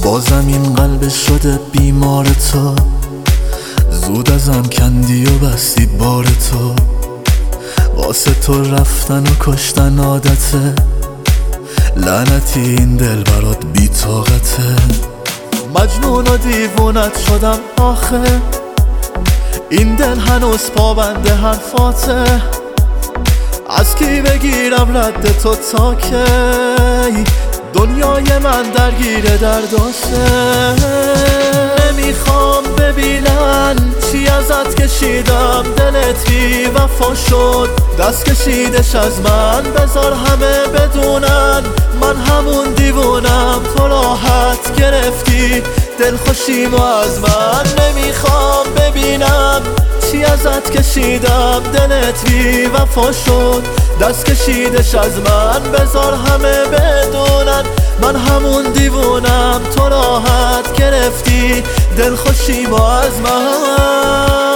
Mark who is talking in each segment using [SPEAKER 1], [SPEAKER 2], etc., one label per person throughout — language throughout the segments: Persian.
[SPEAKER 1] بازم این قلب شده بیمار تو، زود ازم کندی و بستی بار تو. واسه تو رفتن و کشتن عادته، لعنتی این دل برات بی طاقته. مجنون و دیوونت شدم آخه، این دل هنوز پابند حرفاته. از کی بگیرم رد تو تا کی؟ دنیای من درگیر درداشه. نمیخوام ببینن چی ازت کشیدم، دلت بی وفا شد دست کشیدش از من. بذار همه بدونن من همون دیوونم، تو راحت گرفتی دلخوشیمو از من. نمیخوام ببینم چی ازت کشیدم، دلت بی وفا شد دست کشیدش از من. بذار همه بدونن من همون دیوونم، تو راحت گرفتی دلخوشیمو از من.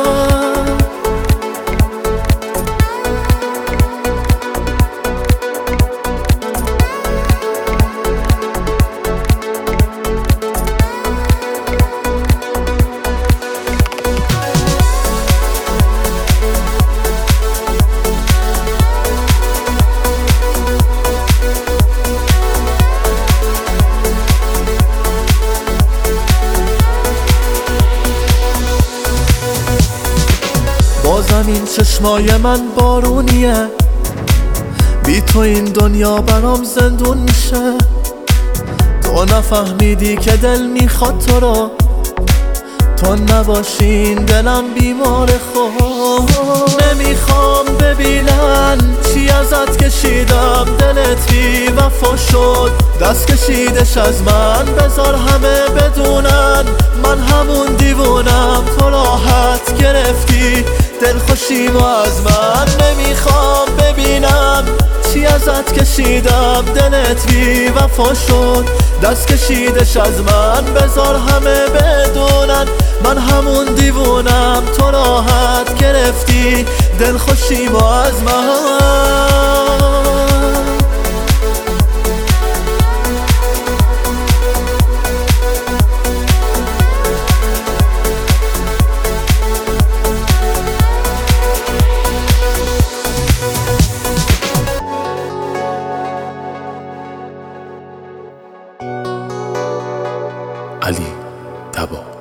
[SPEAKER 1] بازم این چشمای من بارونیه، بی تو این دنیا برام زندون میشه. تو نفهمیدی که دل میخواد تو رو، تو نباشی این دلم بیمار خود. نمیخوام ببینن چی ازت کشیدم، دلت بی وفا شد دست کشیدش از من. بذار همه بدونن من همون دیوونم، تو راحت گرفتی دلخوشیمو از من. نمیخوام ببینم چی ازت کشیدم، دلت بی وفا شد دست کشیدش از من. بذار همه بدونن من همون دیوونم، تو راحت گرفتی دلخوشیمو از من.
[SPEAKER 2] علی تبا.